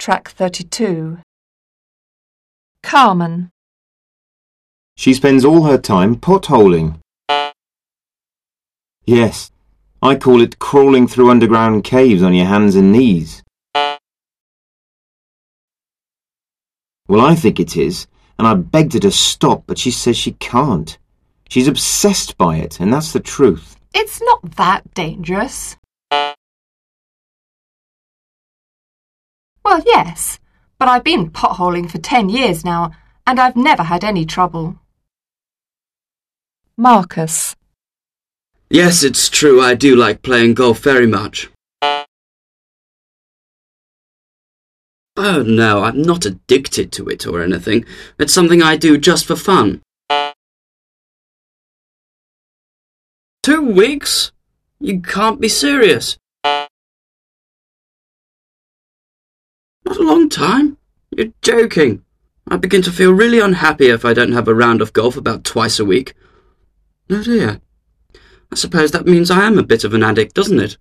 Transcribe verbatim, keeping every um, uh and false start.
track thirty-two. Carmen. She spends all her time potholing. Yes, I call it crawling through underground caves on your hands and knees. Well, I think it is, and I begged her to stop, but she says she can't. She's obsessed by it, and that's the truth. It's not that dangerous. Well, yes, but I've been potholing for ten years now, and I've never had any trouble. Marcus. Yes, it's true, I do like playing golf very much. Oh no, I'm not addicted to it or anything. It's something I do just for fun. Two weeks? You can't be serious. Not a long time. You're joking. I begin to feel really unhappy if I don't have a round of golf about twice a week. Oh dear. I suppose that means I am a bit of an addict, doesn't it?